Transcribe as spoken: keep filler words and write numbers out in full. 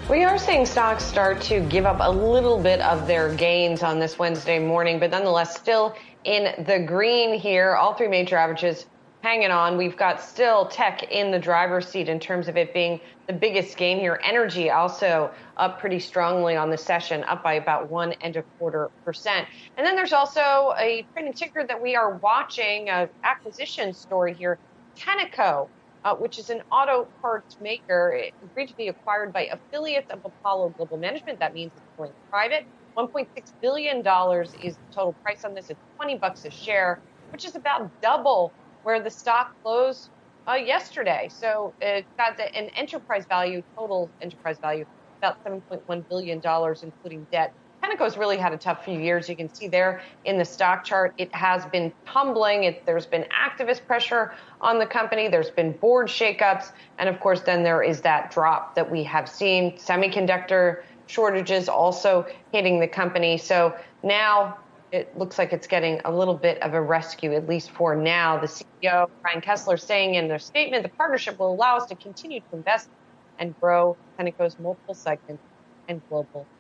We are seeing stocks start to give up a little bit of their gains on this Wednesday morning, but nonetheless still in the green here. All three major averages hanging on. We've got still tech in the driver's seat in terms of it being the biggest gain here. Energy also up pretty strongly on the session, up by about one and a quarter percent. And then there's also a trading ticker that we are watching, an acquisition story here, Tenneco. Uh, which is an auto parts maker. It agreed to be acquired by affiliates of Apollo Global Management. That means it's going private. one point six billion dollars is the total price on this. It's twenty bucks a share, which is about double where the stock closed uh, yesterday. So it got the, an enterprise value, total enterprise value, about seven point one billion dollars, including debt. Tenneco's really had a tough few years. You can see there in the stock chart, it has been tumbling. It, there's been activist pressure on the company. There's been board shakeups. And of course, then there is that drop that we have seen. Semiconductor shortages also hitting the company. So now it looks like it's getting a little bit of a rescue, at least for now. The C E O, Brian Kessler, saying in their statement, the partnership will allow us to continue to invest and grow Tenneco's multiple segments and global